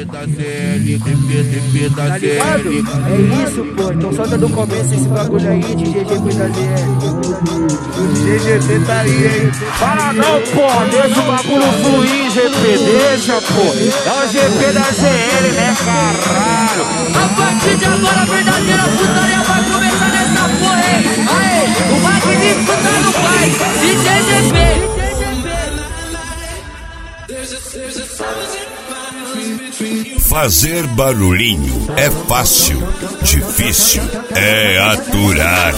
da ZL, DP da Tá ligado? ZL. É isso, pô. Então solta do começo esse bagulho aí de GGP da ZL. GGP tá aí, hein? Para não, porra, deixa o bagulho fluir, GP, deixa, pô. É o GP da ZL, né, caralho? A partir de agora a verdadeira putaria vai começar nessa porra, hein? Aê, o magnífico tá no pai, DJ GP. Fazer barulhinho é fácil, difícil é aturar.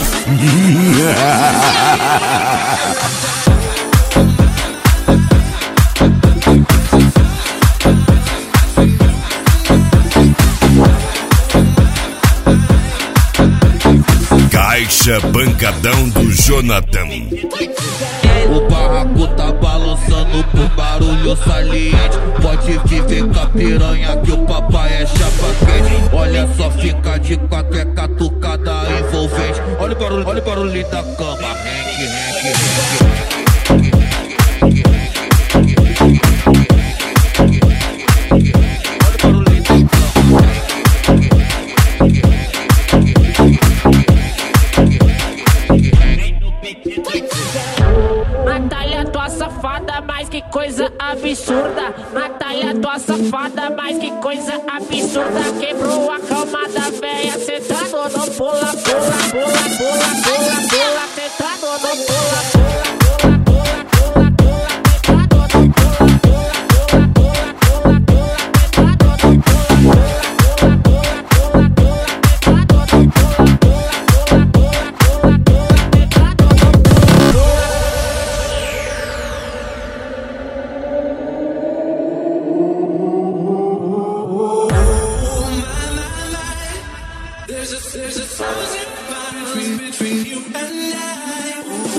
Caixa Pancadão do Jonathan. O barraco tá balançando por barulho saliente. Pode viver com a piranha que o papai é chapa quente. Olha só, fica de qualquer catucada envolvente. Olha o barulho da cama. Natália, tua safada, mas que coisa absurda. Natália, tua safada, mas que coisa absurda. Quebrou a cama da véia, sentado no pula, sentado no pula. There's a thousand miles between you and I.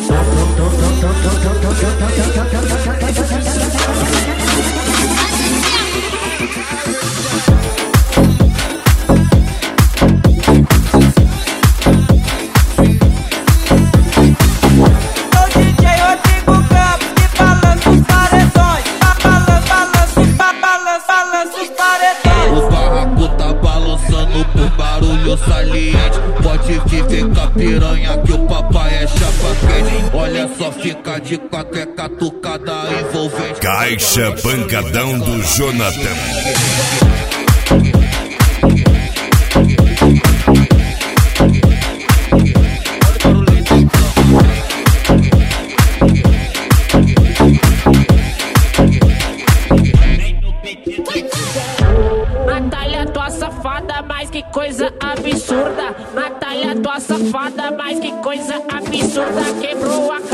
Por barulho saliente, pode viver com a piranha que o papai é chapa quente. Olha só, fica de qualquer catucada envolvente. Caixa Pancadão do Jonathan. Natália, tua safada, mas que coisa absurda. Natália, tua safada, mas que coisa absurda. Quebrou a